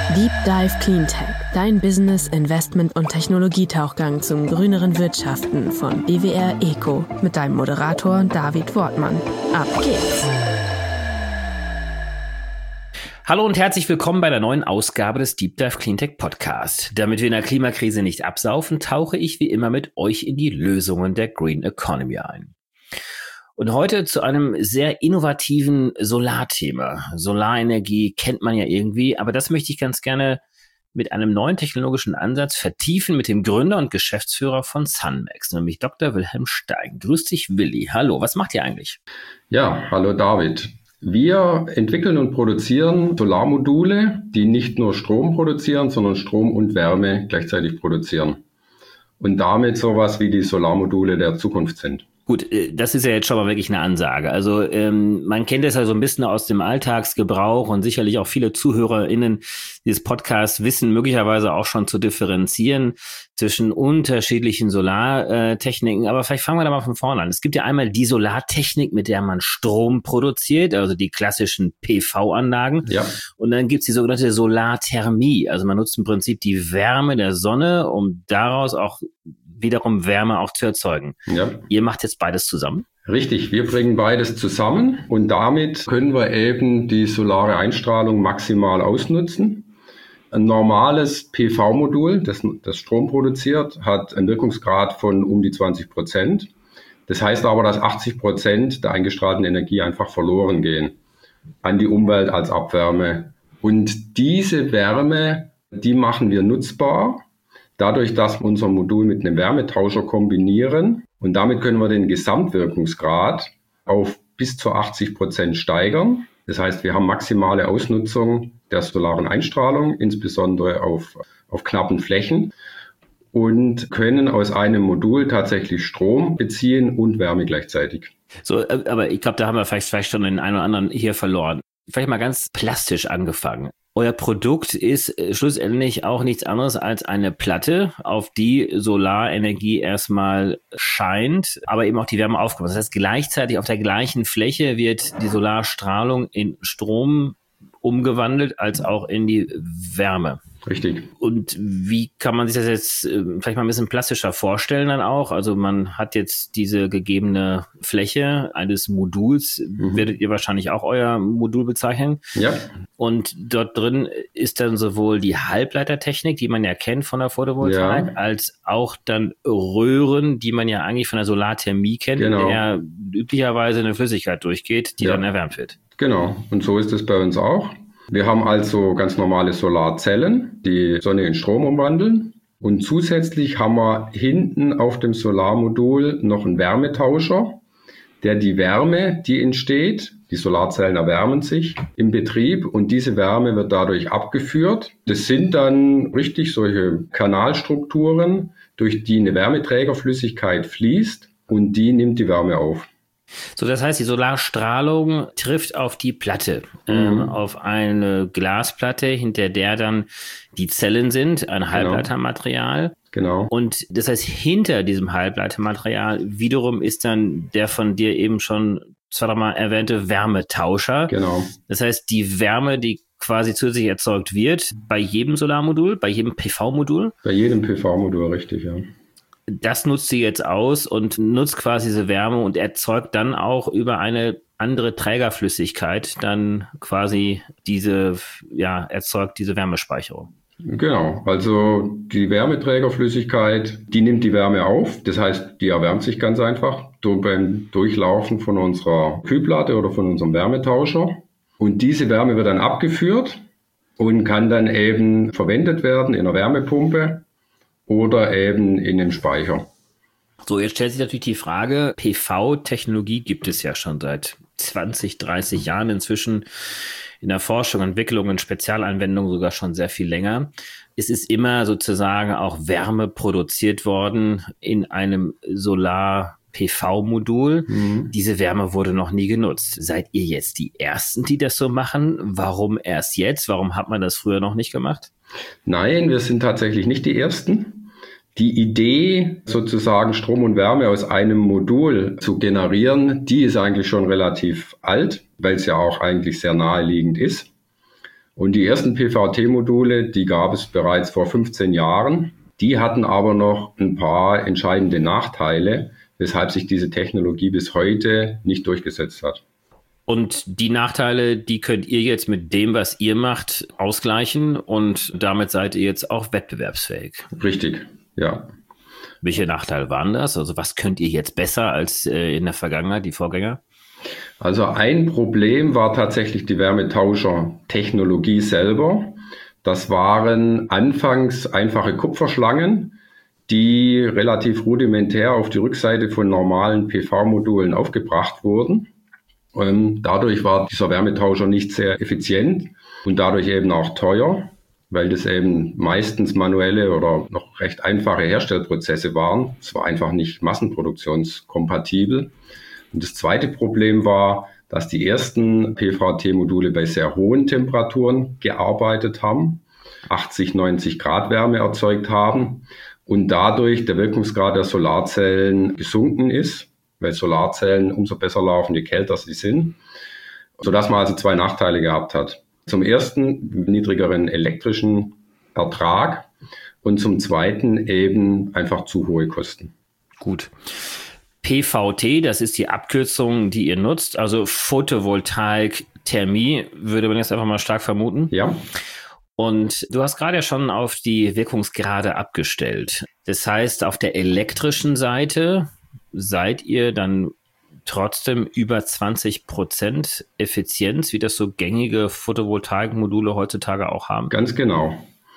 Deep Dive Cleantech, dein Business, Investment und Technologietauchgang zum grüneren Wirtschaften von BWR Eco mit deinem Moderator David Wortmann. Ab geht's! Hallo und herzlich willkommen bei der neuen Ausgabe des Deep Dive Cleantech Podcast. Damit wir in der Klimakrise nicht absaufen, tauche ich wie immer mit euch in die Lösungen der Green Economy ein. Und heute zu einem sehr innovativen Solarthema. Solarenergie kennt man ja irgendwie, aber das möchte ich ganz gerne mit einem neuen technologischen Ansatz vertiefen mit dem Gründer und Geschäftsführer von Sunmax, nämlich Dr. Wilhelm Stein. Grüß dich, Willi. Hallo, was macht ihr eigentlich? Ja, hallo David. Wir entwickeln und produzieren Solarmodule, die nicht nur Strom produzieren, sondern Strom und Wärme gleichzeitig produzieren. Und damit sowas wie die Solarmodule der Zukunft sind. Gut, das ist ja jetzt schon mal wirklich eine Ansage. Also man kennt das ja so ein bisschen aus dem Alltagsgebrauch und sicherlich auch viele ZuhörerInnen dieses Podcasts wissen möglicherweise auch schon zu differenzieren zwischen unterschiedlichen Solartechniken. Aber vielleicht fangen wir da mal von vorne an. Es gibt ja einmal die Solartechnik, mit der man Strom produziert, also die klassischen PV-Anlagen. Ja. Und dann gibt's die sogenannte Solarthermie. Also man nutzt im Prinzip die Wärme der Sonne, um daraus auch wiederum Wärme auch zu erzeugen. Ja. Ihr macht jetzt beides zusammen? Richtig, wir bringen beides zusammen und damit können wir eben die solare Einstrahlung maximal ausnutzen. Ein normales PV-Modul, das Strom produziert, hat einen Wirkungsgrad von um die 20%. Das heißt aber, dass 80% der eingestrahlten Energie einfach verloren gehen an die Umwelt als Abwärme. Und diese Wärme, die machen wir nutzbar. Dadurch, dass wir unser Modul mit einem Wärmetauscher kombinieren und damit können wir den Gesamtwirkungsgrad auf bis zu 80% steigern. Das heißt, wir haben maximale Ausnutzung der solaren Einstrahlung, insbesondere auf knappen Flächen und können aus einem Modul tatsächlich Strom beziehen und Wärme gleichzeitig. So, aber ich glaube, da haben wir vielleicht schon den einen oder anderen hier verloren. Vielleicht mal ganz plastisch angefangen. Euer Produkt ist schlussendlich auch nichts anderes als eine Platte, auf die Solarenergie erstmal scheint, aber eben auch die Wärme aufkommt. Das heißt, gleichzeitig auf der gleichen Fläche wird die Solarstrahlung in Strom umgewandelt, als auch in die Wärme. Richtig. Und wie kann man sich das jetzt vielleicht mal ein bisschen plastischer vorstellen dann auch? Also man hat jetzt diese gegebene Fläche eines Moduls, werdet ihr wahrscheinlich auch euer Modul bezeichnen. Ja. Und dort drin ist dann sowohl die Halbleitertechnik, die man ja kennt von der Photovoltaik, als auch dann Röhren, die man ja eigentlich von der Solarthermie kennt, in der üblicherweise eine Flüssigkeit durchgeht, die dann erwärmt wird. Genau. Und so ist es bei uns auch. Wir haben also ganz normale Solarzellen, die Sonne in Strom umwandeln. Und zusätzlich haben wir hinten auf dem Solarmodul noch einen Wärmetauscher, der die Wärme, die entsteht, die Solarzellen erwärmen sich im Betrieb und diese Wärme wird dadurch abgeführt. Das sind dann richtig solche Kanalstrukturen, durch die eine Wärmeträgerflüssigkeit fließt und die nimmt die Wärme auf. So, das heißt, die Solarstrahlung trifft auf die Platte, auf eine Glasplatte, hinter der dann die Zellen sind, ein Halbleitermaterial. Genau. Und das heißt, hinter diesem Halbleitermaterial wiederum ist dann der von dir eben schon zweimal erwähnte Wärmetauscher. Genau. Das heißt, die Wärme, die quasi zusätzlich erzeugt wird, bei jedem Solarmodul, bei jedem PV-Modul? Bei jedem PV-Modul, richtig, ja. Das nutzt sie jetzt aus und nutzt quasi diese Wärme und erzeugt dann auch über eine andere Trägerflüssigkeit dann quasi erzeugt diese Wärmespeicherung. Genau, also die Wärmeträgerflüssigkeit, die nimmt die Wärme auf, das heißt, die erwärmt sich ganz einfach beim Durchlaufen von unserer Kühlplatte oder von unserem Wärmetauscher und diese Wärme wird dann abgeführt und kann dann eben verwendet werden in einer Wärmepumpe oder eben in dem Speicher. So, jetzt stellt sich natürlich die Frage, PV-Technologie gibt es ja schon seit 20, 30 Jahren inzwischen in der Forschung, Entwicklung und Spezialanwendung sogar schon sehr viel länger. Es ist immer sozusagen auch Wärme produziert worden in einem Solar-PV-Modul. Diese Wärme wurde noch nie genutzt. Seid ihr jetzt die Ersten, die das so machen? Warum erst jetzt? Warum hat man das früher noch nicht gemacht? Nein, wir sind tatsächlich nicht die Ersten. Die Idee, sozusagen Strom und Wärme aus einem Modul zu generieren, die ist eigentlich schon relativ alt, weil es ja auch eigentlich sehr naheliegend ist. Und die ersten PVT-Module, die gab es bereits vor 15 Jahren. Die hatten aber noch ein paar entscheidende Nachteile, weshalb sich diese Technologie bis heute nicht durchgesetzt hat. Und die Nachteile, die könnt ihr jetzt mit dem, was ihr macht, ausgleichen und damit seid ihr jetzt auch wettbewerbsfähig. Richtig, ja. Welche Nachteile waren das? Also was könnt ihr jetzt besser als in der Vergangenheit, die Vorgänger? Also ein Problem war tatsächlich die Wärmetauscher-Technologie selber. Das waren anfangs einfache Kupferschlangen, die relativ rudimentär auf die Rückseite von normalen PV-Modulen aufgebracht wurden. Dadurch war dieser Wärmetauscher nicht sehr effizient und dadurch eben auch teuer, weil das eben meistens manuelle oder noch recht einfache Herstellprozesse waren. Es war einfach nicht massenproduktionskompatibel. Und das zweite Problem war, dass die ersten PVT-Module bei sehr hohen Temperaturen gearbeitet haben, 80, 90 Grad Wärme erzeugt haben und dadurch der Wirkungsgrad der Solarzellen gesunken ist, weil Solarzellen umso besser laufen, je kälter sie sind, sodass man also zwei Nachteile gehabt hat. Zum ersten niedrigeren elektrischen Ertrag und zum zweiten eben einfach zu hohe Kosten. Gut. PVT, das ist die Abkürzung, die ihr nutzt, also Photovoltaik-Thermie, würde man jetzt einfach mal stark vermuten. Ja. Und du hast gerade ja schon auf die Wirkungsgrade abgestellt. Das heißt, auf der elektrischen Seite seid ihr dann trotzdem über 20% Effizienz, wie das so gängige Photovoltaikmodule heutzutage auch haben? Ganz genau.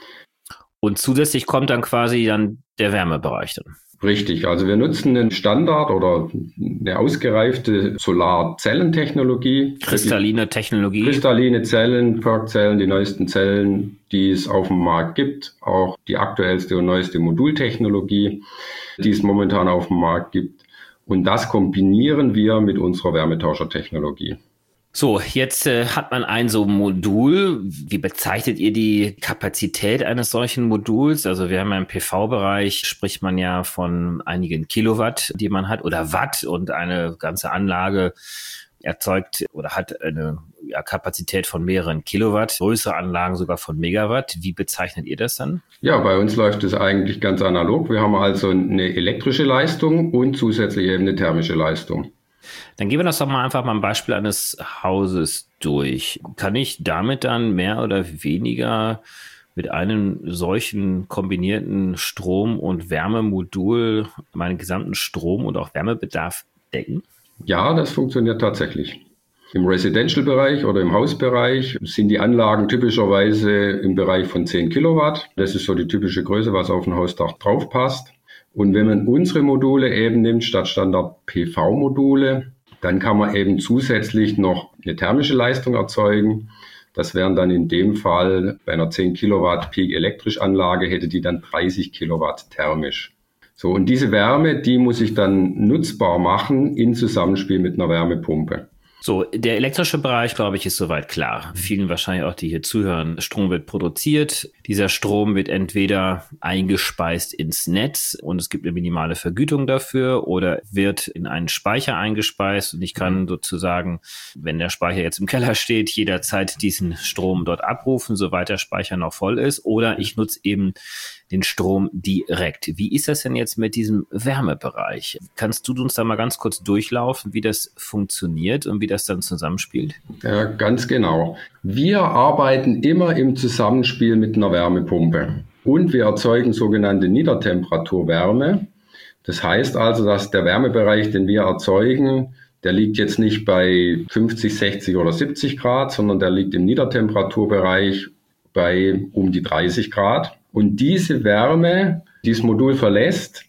Und zusätzlich kommt dann quasi der Wärmebereich dann. Richtig, also wir nutzen einen Standard oder eine ausgereifte Solarzellentechnologie. Kristalline Technologie. Kristalline Zellen, PERC-Zellen, die neuesten Zellen, die es auf dem Markt gibt. Auch die aktuellste und neueste Modultechnologie, die es momentan auf dem Markt gibt. Und das kombinieren wir mit unserer Wärmetauschertechnologie. So, jetzt hat man so ein Modul. Wie bezeichnet ihr die Kapazität eines solchen Moduls? Also wir haben ja im PV-Bereich, spricht man ja von einigen Kilowatt, die man hat, oder Watt, und eine ganze Anlage erzeugt oder hat eine Kapazität von mehreren Kilowatt, größere Anlagen sogar von Megawatt. Wie bezeichnet ihr das dann? Ja, bei uns läuft es eigentlich ganz analog. Wir haben also eine elektrische Leistung und zusätzlich eben eine thermische Leistung. Dann gehen wir das doch mal einfach mal ein Beispiel eines Hauses durch. Kann ich damit dann mehr oder weniger mit einem solchen kombinierten Strom- und Wärmemodul meinen gesamten Strom- und auch Wärmebedarf decken? Ja, das funktioniert tatsächlich. Im Residential-Bereich oder im Hausbereich sind die Anlagen typischerweise im Bereich von 10 Kilowatt. Das ist so die typische Größe, was auf ein Hausdach drauf passt. Und wenn man unsere Module eben nimmt, statt Standard-PV-Module, dann kann man eben zusätzlich noch eine thermische Leistung erzeugen. Das wären dann in dem Fall bei einer 10 Kilowatt Peak-Elektrisch-Anlage hätte die dann 30 Kilowatt thermisch. So, und diese Wärme, die muss ich dann nutzbar machen in Zusammenspiel mit einer Wärmepumpe. So, der elektrische Bereich, glaube ich, ist soweit klar. Vielen wahrscheinlich auch, die hier zuhören, Strom wird produziert. Dieser Strom wird entweder eingespeist ins Netz und es gibt eine minimale Vergütung dafür oder wird in einen Speicher eingespeist und ich kann sozusagen, wenn der Speicher jetzt im Keller steht, jederzeit diesen Strom dort abrufen, soweit der Speicher noch voll ist, oder ich nutze eben den Strom direkt. Wie ist das denn jetzt mit diesem Wärmebereich? Kannst du uns da mal ganz kurz durchlaufen, wie das funktioniert und wie das dann zusammenspielt? Ja, ganz genau. Wir arbeiten immer im Zusammenspiel mit einer Wärmepumpe und wir erzeugen sogenannte Niedertemperaturwärme. Das heißt also, dass der Wärmebereich, den wir erzeugen, der liegt jetzt nicht bei 50, 60 oder 70 Grad, sondern der liegt im Niedertemperaturbereich bei um die 30 Grad. Und diese Wärme, die das Modul verlässt,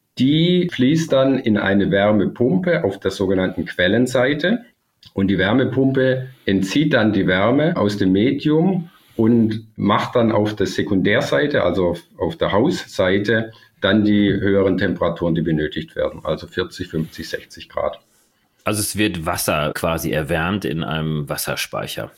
die fließt dann in eine Wärmepumpe auf der sogenannten Quellenseite. Und die Wärmepumpe entzieht dann die Wärme aus dem Medium und macht dann auf der Sekundärseite, also auf der Hausseite, dann die höheren Temperaturen, die benötigt werden, also 40, 50, 60 Grad. Also es wird Wasser quasi erwärmt in einem Wasserspeicher.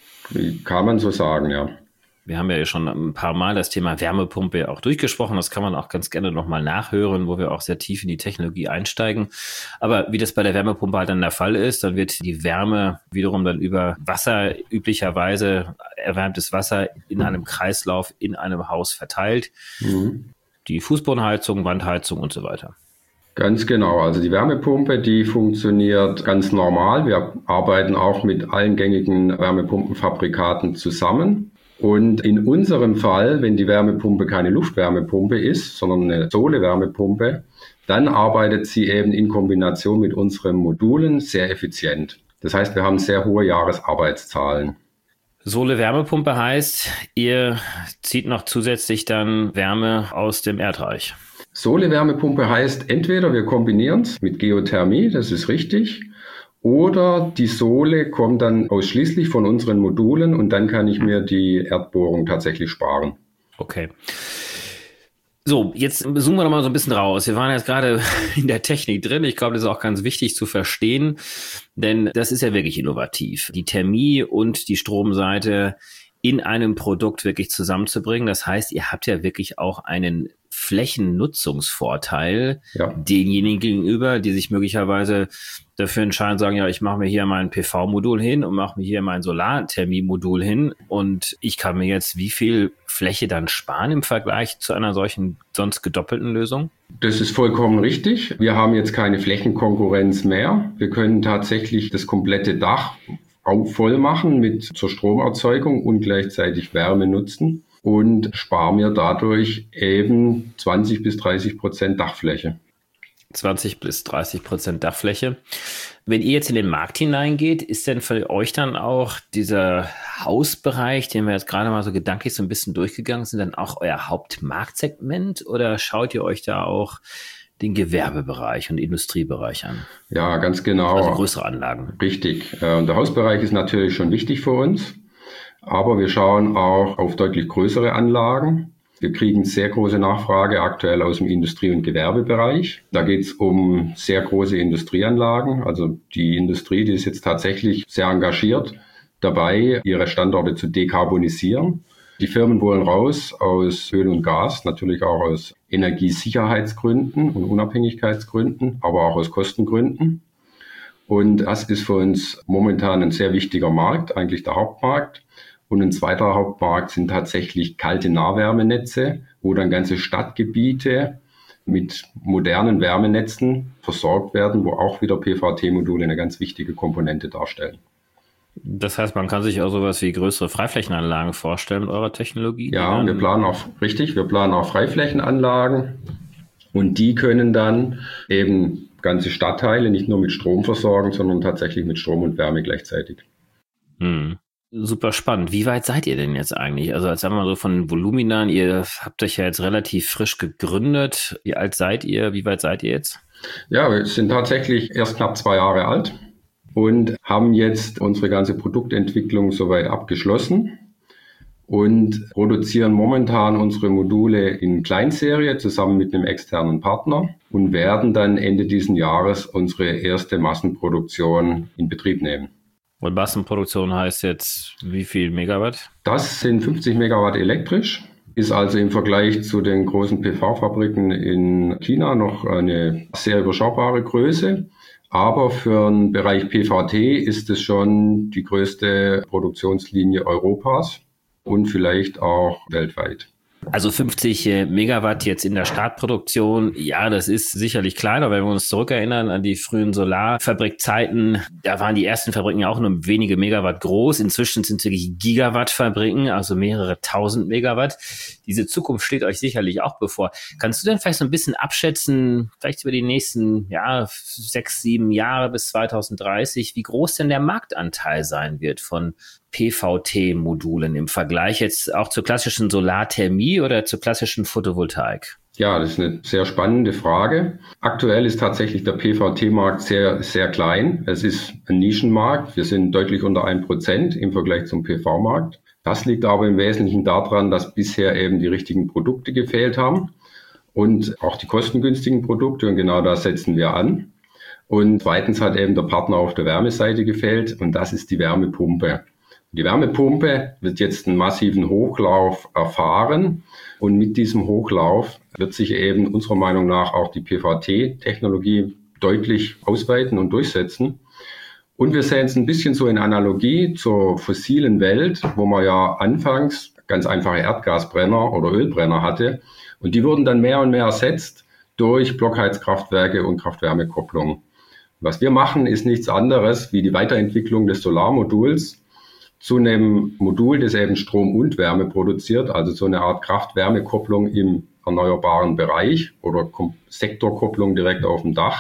Kann man so sagen, ja. Wir haben ja schon ein paar Mal das Thema Wärmepumpe auch durchgesprochen. Das kann man auch ganz gerne nochmal nachhören, wo wir auch sehr tief in die Technologie einsteigen. Aber wie das bei der Wärmepumpe halt dann der Fall ist, dann wird die Wärme wiederum dann über Wasser üblicherweise erwärmtes Wasser in einem Kreislauf in einem Haus verteilt. Die Fußbodenheizung, Wandheizung und so weiter. Ganz genau. Also die Wärmepumpe, die funktioniert ganz normal. Wir arbeiten auch mit allen gängigen Wärmepumpenfabrikaten zusammen. Und in unserem Fall, wenn die Wärmepumpe keine Luftwärmepumpe ist, sondern eine Sohle-Wärmepumpe, dann arbeitet sie eben in Kombination mit unseren Modulen sehr effizient. Das heißt, wir haben sehr hohe Jahresarbeitszahlen. Sohle-Wärmepumpe heißt, ihr zieht noch zusätzlich dann Wärme aus dem Erdreich. Sohle-Wärmepumpe heißt, entweder wir kombinieren es mit Geothermie, das ist richtig, oder die Sohle kommt dann ausschließlich von unseren Modulen und dann kann ich mir die Erdbohrung tatsächlich sparen. Okay. So, jetzt zoomen wir noch mal so ein bisschen raus. Wir waren jetzt gerade in der Technik drin. Ich glaube, das ist auch ganz wichtig zu verstehen, denn das ist ja wirklich innovativ. Die Thermie und die Stromseite in einem Produkt wirklich zusammenzubringen. Das heißt, ihr habt ja wirklich auch einen Flächennutzungsvorteil denjenigen gegenüber, die sich möglicherweise dafür entscheiden, sagen, ja, ich mache mir hier mein PV-Modul hin und mache mir hier mein Solarthermie-Modul hin und ich kann mir jetzt wie viel Fläche dann sparen im Vergleich zu einer solchen sonst gedoppelten Lösung? Das ist vollkommen richtig. Wir haben jetzt keine Flächenkonkurrenz mehr. Wir können tatsächlich das komplette Dach voll machen zur Stromerzeugung und gleichzeitig Wärme nutzen und sparen mir dadurch eben 20-30% Dachfläche. 20-30% Dachfläche. Wenn ihr jetzt in den Markt hineingeht, ist denn für euch dann auch dieser Hausbereich, den wir jetzt gerade mal so gedanklich so ein bisschen durchgegangen sind, dann auch euer Hauptmarktsegment oder schaut ihr euch da auch den Gewerbebereich und Industriebereich an? Ja, ganz genau. Also größere Anlagen. Richtig. Der Hausbereich ist natürlich schon wichtig für uns, aber wir schauen auch auf deutlich größere Anlagen. Wir kriegen sehr große Nachfrage aktuell aus dem Industrie- und Gewerbebereich. Da geht es um sehr große Industrieanlagen. Also die Industrie, die ist jetzt tatsächlich sehr engagiert dabei, ihre Standorte zu dekarbonisieren. Die Firmen wollen raus aus Öl und Gas, natürlich auch aus Energiesicherheitsgründen und Unabhängigkeitsgründen, aber auch aus Kostengründen. Und das ist für uns momentan ein sehr wichtiger Markt, eigentlich der Hauptmarkt. Und ein zweiter Hauptmarkt sind tatsächlich kalte Nahwärmenetze, wo dann ganze Stadtgebiete mit modernen Wärmenetzen versorgt werden, wo auch wieder PVT-Module eine ganz wichtige Komponente darstellen. Das heißt, man kann sich auch sowas wie größere Freiflächenanlagen vorstellen mit eurer Technologie? Ja, wir planen auch Freiflächenanlagen und die können dann eben ganze Stadtteile nicht nur mit Strom versorgen, sondern tatsächlich mit Strom und Wärme gleichzeitig. Super spannend. Wie weit seid ihr denn jetzt eigentlich? Also jetzt sagen wir mal so von Voluminern, ihr habt euch ja jetzt relativ frisch gegründet. Wie alt seid ihr? Wie weit seid ihr jetzt? Ja, wir sind tatsächlich erst knapp 2 Jahre alt und haben jetzt unsere ganze Produktentwicklung soweit abgeschlossen und produzieren momentan unsere Module in Kleinserie zusammen mit einem externen Partner und werden dann Ende diesen Jahres unsere erste Massenproduktion in Betrieb nehmen. Und Massenproduktion heißt jetzt wie viel Megawatt? Das sind 50 Megawatt elektrisch, ist also im Vergleich zu den großen PV-Fabriken in China noch eine sehr überschaubare Größe. Aber für den Bereich PVT ist es schon die größte Produktionslinie Europas und vielleicht auch weltweit. Also 50 Megawatt jetzt in der Startproduktion, ja, das ist sicherlich kleiner, wenn wir uns zurückerinnern an die frühen Solarfabrikzeiten, da waren die ersten Fabriken ja auch nur wenige Megawatt groß. Inzwischen sind es wirklich Gigawatt-Fabriken, also mehrere tausend Megawatt. Diese Zukunft steht euch sicherlich auch bevor. Kannst du denn vielleicht so ein bisschen abschätzen, vielleicht über die nächsten 6, 7 Jahre bis 2030, wie groß denn der Marktanteil sein wird von PVT-Modulen im Vergleich jetzt auch zur klassischen Solarthermie oder zur klassischen Photovoltaik? Ja, das ist eine sehr spannende Frage. Aktuell ist tatsächlich der PVT-Markt sehr, sehr klein. Es ist ein Nischenmarkt. Wir sind deutlich unter 1% im Vergleich zum PV-Markt. Das liegt aber im Wesentlichen daran, dass bisher eben die richtigen Produkte gefehlt haben und auch die kostengünstigen Produkte. Und genau da setzen wir an. Und zweitens hat eben der Partner auf der Wärmeseite gefehlt und das ist die Wärmepumpe. Die Wärmepumpe wird jetzt einen massiven Hochlauf erfahren und mit diesem Hochlauf wird sich eben unserer Meinung nach auch die PVT-Technologie deutlich ausweiten und durchsetzen. Und wir sehen es ein bisschen so in Analogie zur fossilen Welt, wo man ja anfangs ganz einfache Erdgasbrenner oder Ölbrenner hatte. Und die wurden dann mehr und mehr ersetzt durch Blockheizkraftwerke und Kraft-Wärme-Kopplung. Was wir machen, ist nichts anderes wie die Weiterentwicklung des Solarmoduls zu einem Modul, das eben Strom und Wärme produziert, also so eine Art Kraft-Wärme-Kopplung im erneuerbaren Bereich oder Sektorkopplung direkt auf dem Dach.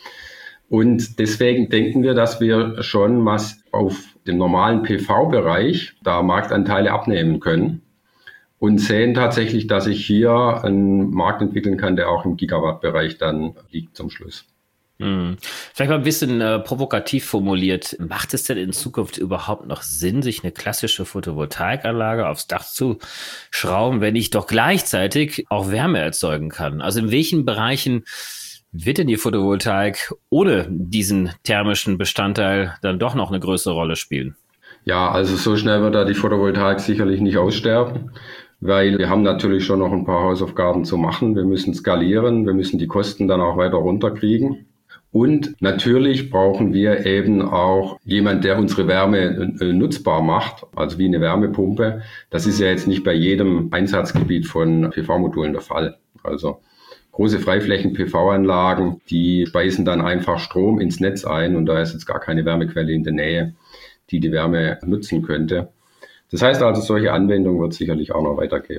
Und deswegen denken wir, dass wir schon was auf dem normalen PV-Bereich da Marktanteile abnehmen können und sehen tatsächlich, dass sich hier ein Markt entwickeln kann, der auch im Gigawatt-Bereich dann liegt zum Schluss. Vielleicht mal ein bisschen provokativ formuliert. Macht es denn in Zukunft überhaupt noch Sinn, sich eine klassische Photovoltaikanlage aufs Dach zu schrauben, wenn ich doch gleichzeitig auch Wärme erzeugen kann? Also in welchen Bereichen wird denn die Photovoltaik ohne diesen thermischen Bestandteil dann doch noch eine größere Rolle spielen? Ja, also so schnell wird da die Photovoltaik sicherlich nicht aussterben, weil wir haben natürlich schon noch ein paar Hausaufgaben zu machen. Wir müssen skalieren, wir müssen die Kosten dann auch weiter runterkriegen. Und natürlich brauchen wir eben auch jemand, der unsere Wärme nutzbar macht, also wie eine Wärmepumpe. Das ist ja jetzt nicht bei jedem Einsatzgebiet von PV-Modulen der Fall. Also große Freiflächen-PV-Anlagen, die speisen dann einfach Strom ins Netz ein und da ist jetzt gar keine Wärmequelle in der Nähe, die die Wärme nutzen könnte. Das heißt also, solche Anwendungen wird es sicherlich auch noch weitergeben.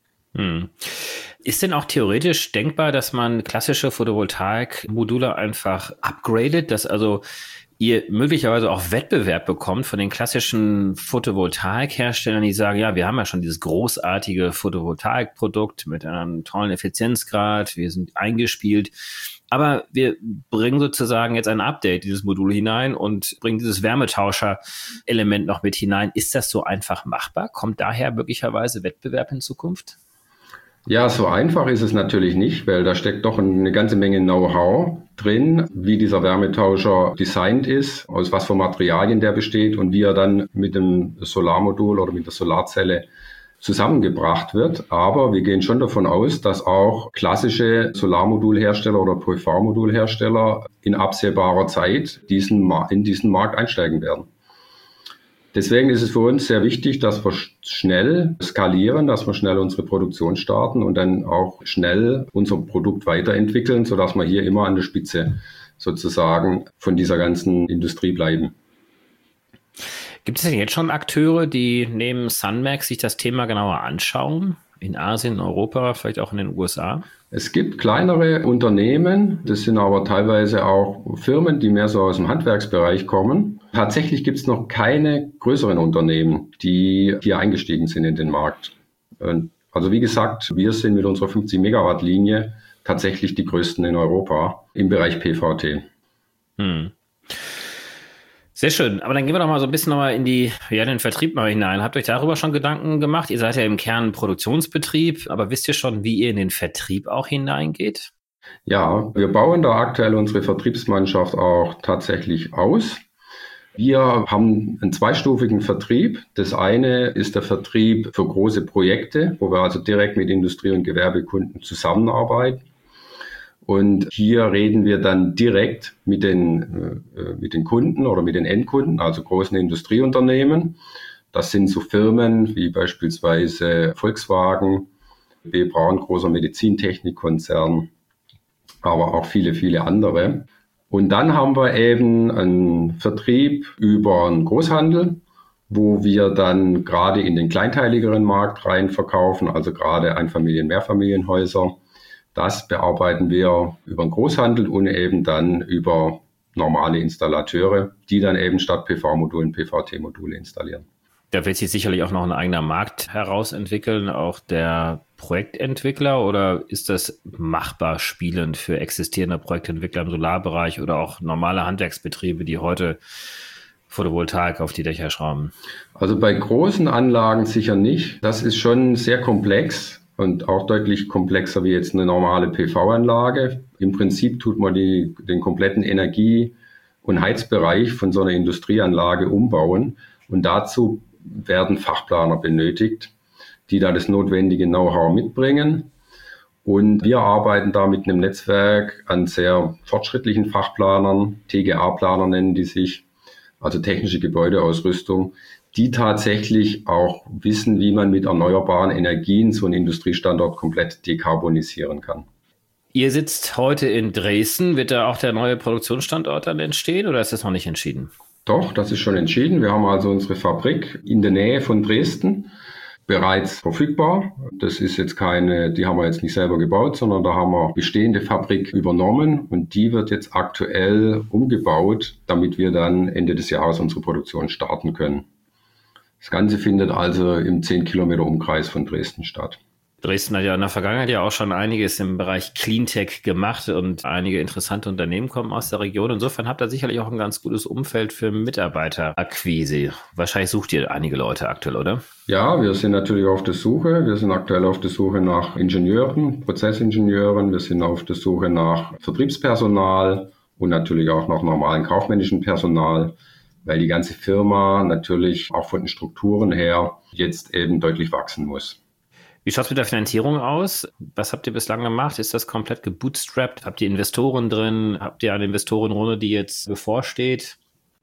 Ist denn auch theoretisch denkbar, dass man klassische Photovoltaik-Module einfach upgradet, dass also ihr möglicherweise auch Wettbewerb bekommt von den klassischen Photovoltaik-Herstellern, die sagen, ja, wir haben ja schon dieses großartige Photovoltaik-Produkt mit einem tollen Effizienzgrad, wir sind eingespielt, aber wir bringen sozusagen jetzt ein Update dieses Modul hinein und bringen dieses Wärmetauscher-Element noch mit hinein. Ist das so einfach machbar? Kommt daher möglicherweise Wettbewerb in Zukunft? Ja, so einfach ist es natürlich nicht, weil da steckt doch eine ganze Menge Know-how drin, wie dieser Wärmetauscher designt ist, aus was für Materialien der besteht und wie er dann mit dem Solarmodul oder mit der Solarzelle zusammengebracht wird. Aber wir gehen schon davon aus, dass auch klassische Solarmodulhersteller oder PV-Modulhersteller in absehbarer Zeit in diesen Markt einsteigen werden. Deswegen ist es für uns sehr wichtig, dass wir schnell skalieren, dass wir schnell unsere Produktion starten und dann auch schnell unser Produkt weiterentwickeln, sodass wir hier immer an der Spitze sozusagen von dieser ganzen Industrie bleiben. Gibt es denn jetzt schon Akteure, die neben Sunmax sich das Thema genauer anschauen? In Asien, in Europa, vielleicht auch in den USA? Es gibt kleinere Unternehmen, das sind aber teilweise auch Firmen, die mehr so aus dem Handwerksbereich kommen. Tatsächlich gibt es noch keine größeren Unternehmen, die hier eingestiegen sind in den Markt. Also wie gesagt, wir sind mit unserer 50-Megawatt-Linie tatsächlich die größten in Europa im Bereich PVT. Sehr schön, aber dann gehen wir doch mal so ein bisschen nochmal in den Vertrieb mal hinein. Habt ihr euch darüber schon Gedanken gemacht? Ihr seid ja im Kern Produktionsbetrieb, aber wisst ihr schon, wie ihr in den Vertrieb auch hineingeht? Ja, wir bauen da aktuell unsere Vertriebsmannschaft auch tatsächlich aus. Wir haben einen zweistufigen Vertrieb. Das eine ist der Vertrieb für große Projekte, wo wir also direkt mit Industrie- und Gewerbekunden zusammenarbeiten. Und hier reden wir dann direkt mit den Kunden oder mit den Endkunden, also großen Industrieunternehmen. Das sind so Firmen wie beispielsweise Volkswagen, B. Braun, großer Medizintechnikkonzern, aber auch viele, viele andere. Und dann haben wir eben einen Vertrieb über einen Großhandel, wo wir dann gerade in den kleinteiligeren Markt rein verkaufen, also gerade Einfamilien-, Mehrfamilienhäuser. Das bearbeiten wir über den Großhandel und eben dann über normale Installateure, die dann eben statt PV-Modulen PVT-Module installieren. Da wird sich sicherlich auch noch ein eigener Markt herausentwickeln, auch der Projektentwickler, oder ist das machbar spielend für existierende Projektentwickler im Solarbereich oder auch normale Handwerksbetriebe, die heute Photovoltaik auf die Dächer schrauben? Also bei großen Anlagen sicher nicht. Das ist schon sehr komplex. Und auch deutlich komplexer wie jetzt eine normale PV-Anlage. Im Prinzip tut man den kompletten Energie- und Heizbereich von so einer Industrieanlage umbauen. Und dazu werden Fachplaner benötigt, die da das notwendige Know-how mitbringen. Und wir arbeiten da mit einem Netzwerk an sehr fortschrittlichen Fachplanern, TGA-Planer nennen die sich, also technische Gebäudeausrüstung, die tatsächlich auch wissen, wie man mit erneuerbaren Energien so einen Industriestandort komplett dekarbonisieren kann. Ihr sitzt heute in Dresden. Wird da auch der neue Produktionsstandort dann entstehen oder ist das noch nicht entschieden? Doch, das ist schon entschieden. Wir haben also unsere Fabrik in der Nähe von Dresden bereits verfügbar. Das ist jetzt die haben wir jetzt nicht selber gebaut, sondern da haben wir bestehende Fabrik übernommen und die wird jetzt aktuell umgebaut, damit wir dann Ende des Jahres unsere Produktion starten können. Das Ganze findet also im 10 Kilometer Umkreis von Dresden statt. Dresden hat ja in der Vergangenheit ja auch schon einiges im Bereich Cleantech gemacht und einige interessante Unternehmen kommen aus der Region. Insofern habt ihr sicherlich auch ein ganz gutes Umfeld für Mitarbeiterakquise. Wahrscheinlich sucht ihr einige Leute aktuell, oder? Ja, wir sind natürlich auf der Suche. Wir sind aktuell auf der Suche nach Ingenieuren, Prozessingenieuren. Wir sind auf der Suche nach Vertriebspersonal und natürlich auch nach normalem kaufmännischen Personal, weil die ganze Firma natürlich auch von den Strukturen her jetzt eben deutlich wachsen muss. Wie schaut es mit der Finanzierung aus? Was habt ihr bislang gemacht? Ist das komplett gebootstrapped? Habt ihr Investoren drin? Habt ihr eine Investorenrunde, die jetzt bevorsteht?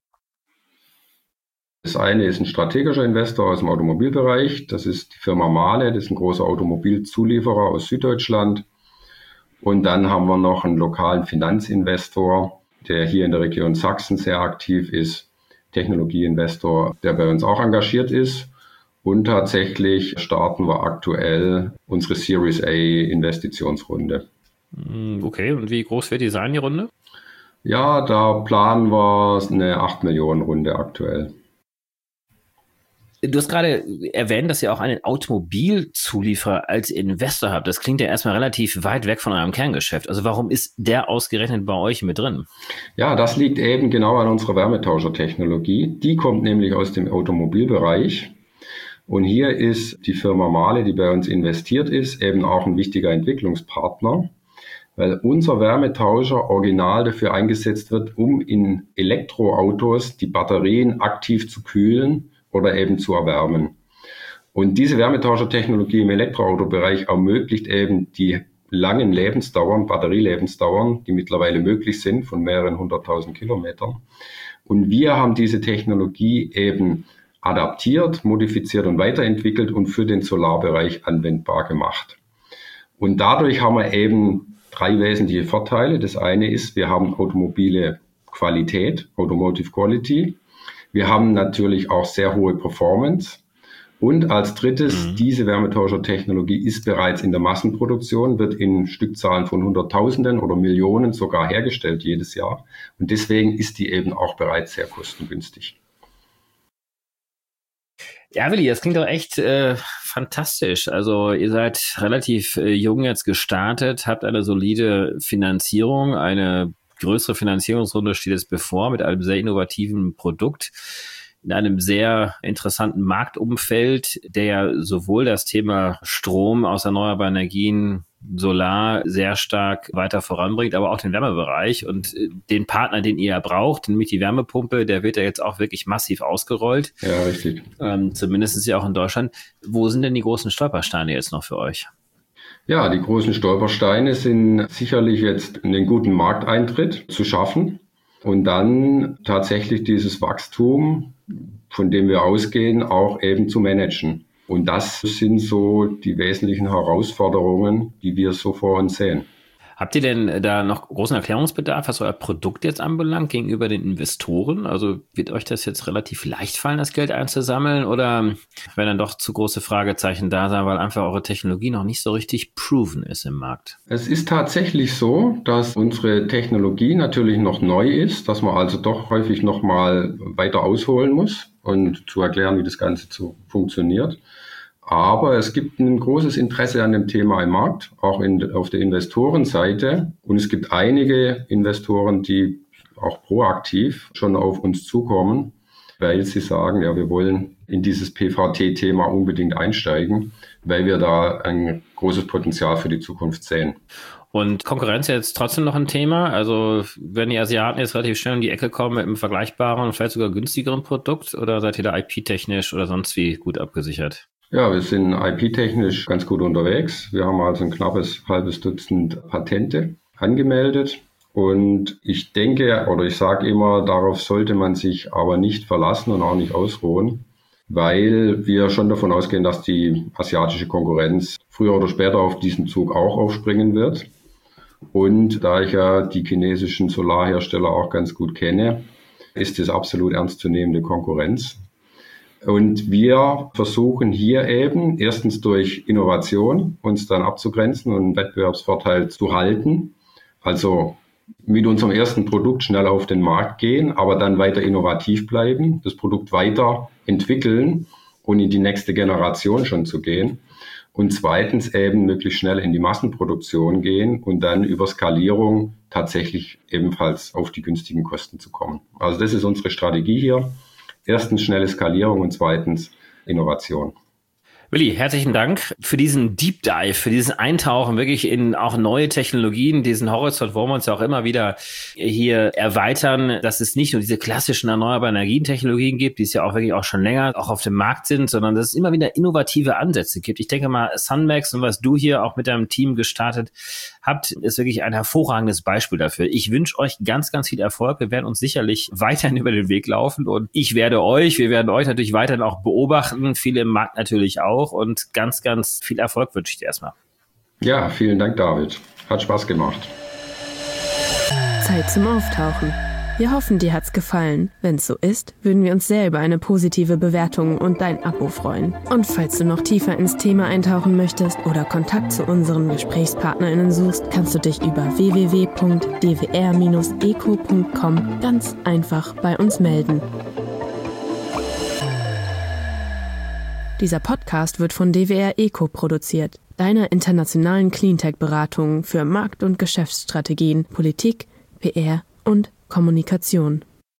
Das eine ist ein strategischer Investor aus dem Automobilbereich. Das ist die Firma Mahle. Das ist ein großer Automobilzulieferer aus Süddeutschland. Und dann haben wir noch einen lokalen Finanzinvestor, der hier in der Region Sachsen sehr aktiv ist. Technologieinvestor, der bei uns auch engagiert ist. Und tatsächlich starten wir aktuell unsere Series A Investitionsrunde. Okay, und wie groß wird die sein, die Runde? Ja, da planen wir eine 8 Millionen Runde aktuell. Du hast gerade erwähnt, dass ihr auch einen Automobilzulieferer als Investor habt. Das klingt ja erstmal relativ weit weg von eurem Kerngeschäft. Also warum ist der ausgerechnet bei euch mit drin? Ja, das liegt eben genau an unserer Wärmetauschertechnologie. Die kommt nämlich aus dem Automobilbereich. Und hier ist die Firma Mahle, die bei uns investiert ist, eben auch ein wichtiger Entwicklungspartner, weil unser Wärmetauscher original dafür eingesetzt wird, um in Elektroautos die Batterien aktiv zu kühlen oder eben zu erwärmen. Und diese Wärmetauschertechnologie im Elektroautobereich ermöglicht eben die langen Lebensdauern, Batterielebensdauern, die mittlerweile möglich sind von mehreren 100.000 Kilometern. Und wir haben diese Technologie eben adaptiert, modifiziert und weiterentwickelt und für den Solarbereich anwendbar gemacht. Und dadurch haben wir eben 3 wesentliche Vorteile. Das eine ist, wir haben automobile Qualität, Automotive Quality. Wir haben natürlich auch sehr hohe Performance. Und als drittes, diese Wärmetauschertechnologie ist bereits in der Massenproduktion, wird in Stückzahlen von Hunderttausenden oder Millionen sogar hergestellt jedes Jahr. Und deswegen ist die eben auch bereits sehr kostengünstig. Ja, Willi, das klingt doch echt fantastisch. Also ihr seid relativ jung jetzt gestartet, habt eine solide Finanzierung, eine größere Finanzierungsrunde steht jetzt bevor mit einem sehr innovativen Produkt in einem sehr interessanten Marktumfeld, der ja sowohl das Thema Strom aus erneuerbaren Energien, Solar sehr stark weiter voranbringt, aber auch den Wärmebereich und den Partner, den ihr braucht, nämlich die Wärmepumpe, der wird ja jetzt auch wirklich massiv ausgerollt. Ja, richtig. Zumindest ja auch in Deutschland. Wo sind denn die großen Stolpersteine jetzt noch für euch? Ja, die großen Stolpersteine sind sicherlich jetzt einen guten Markteintritt zu schaffen und dann tatsächlich dieses Wachstum, von dem wir ausgehen, auch eben zu managen. Und das sind so die wesentlichen Herausforderungen, die wir so vor uns sehen. Habt ihr denn da noch großen Erklärungsbedarf, was euer Produkt jetzt anbelangt, gegenüber den Investoren? Also wird euch das jetzt relativ leicht fallen, das Geld einzusammeln? Oder werden dann doch zu große Fragezeichen da sein, weil einfach eure Technologie noch nicht so richtig proven ist im Markt? Es ist tatsächlich so, dass unsere Technologie natürlich noch neu ist, dass man also doch häufig noch mal weiter ausholen muss und zu erklären, wie das Ganze funktioniert. Aber es gibt ein großes Interesse an dem Thema im Markt, auch auf der Investorenseite. Und es gibt einige Investoren, die auch proaktiv schon auf uns zukommen, weil sie sagen, ja, wir wollen in dieses PVT-Thema unbedingt einsteigen, weil wir da ein großes Potenzial für die Zukunft sehen. Und Konkurrenz ist jetzt trotzdem noch ein Thema. Also wenn die Asiaten jetzt relativ schnell um die Ecke kommen mit einem vergleichbaren und vielleicht sogar günstigeren Produkt, oder seid ihr da IP-technisch oder sonst wie gut abgesichert? Ja, wir sind IP-technisch ganz gut unterwegs. Wir haben also ein knappes halbes Dutzend Patente angemeldet Und ich denke, oder ich sage immer, darauf sollte man sich aber nicht verlassen und auch nicht ausruhen, weil wir schon davon ausgehen, dass die asiatische Konkurrenz früher oder später auf diesen Zug auch aufspringen wird. Und da ich ja die chinesischen Solarhersteller auch ganz gut kenne, ist es absolut ernstzunehmende Konkurrenz. Und wir versuchen hier eben erstens durch Innovation uns dann abzugrenzen und einen Wettbewerbsvorteil zu halten. Also mit unserem ersten Produkt schnell auf den Markt gehen, aber dann weiter innovativ bleiben, das Produkt weiter entwickeln und in die nächste Generation schon zu gehen. Und zweitens eben möglichst schnell in die Massenproduktion gehen und dann über Skalierung tatsächlich ebenfalls auf die günstigen Kosten zu kommen. Also das ist unsere Strategie hier. Erstens schnelle Skalierung und zweitens Innovation. Willi, herzlichen Dank für diesen Deep Dive, für diesen Eintauchen wirklich in auch neue Technologien, diesen Horizont wollen wir uns ja auch immer wieder hier erweitern, dass es nicht nur diese klassischen erneuerbaren Energientechnologien gibt, die es ja auch wirklich auch schon länger auch auf dem Markt sind, sondern dass es immer wieder innovative Ansätze gibt. Ich denke mal, Sunmax und was du hier auch mit deinem Team gestartet habt, ist wirklich ein hervorragendes Beispiel dafür. Ich wünsche euch ganz, ganz viel Erfolg. Wir werden uns sicherlich weiterhin über den Weg laufen und wir werden euch natürlich weiterhin auch beobachten, viele im Markt natürlich auch. Und ganz, ganz viel Erfolg wünsche ich dir erstmal. Ja, vielen Dank, David. Hat Spaß gemacht. Zeit zum Auftauchen. Wir hoffen, dir hat's gefallen. Wenn's so ist, würden wir uns sehr über eine positive Bewertung und dein Abo freuen. Und falls du noch tiefer ins Thema eintauchen möchtest oder Kontakt zu unseren GesprächspartnerInnen suchst, kannst du dich über www.dwr-eco.com ganz einfach bei uns melden. Dieser Podcast wird von DWR ECO produziert, deiner internationalen Cleantech-Beratung für Markt- und Geschäftsstrategien, Politik, PR und Kommunikation.